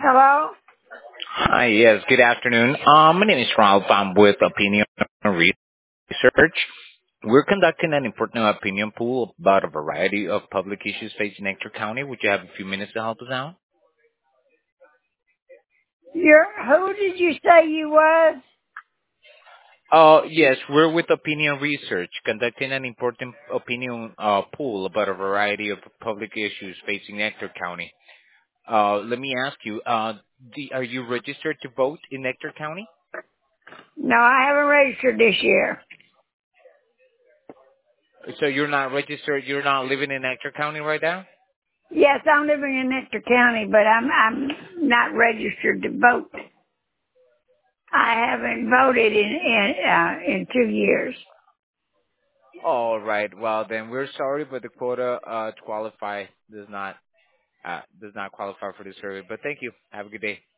Hello? Hi, yes, good afternoon. My name is Ralph. I'm with Opinion Research. We're conducting an important opinion poll about a variety of public issues facing Ector County. Would you have a few minutes to help us out? Who did you say you was? Yes, we're with Opinion Research, conducting an important opinion poll about a variety of public issues facing Ector County. Let me ask you, are you registered to vote in Ector County? No, I haven't registered this year. So you're not registered, you're not living in Ector County right now? Yes, I'm living in Nectar County, but I'm not registered to vote. I haven't voted in 2 years. All right. Well, then we're sorry, but the quota to qualify does not qualify for the survey. But thank you. Have a good day.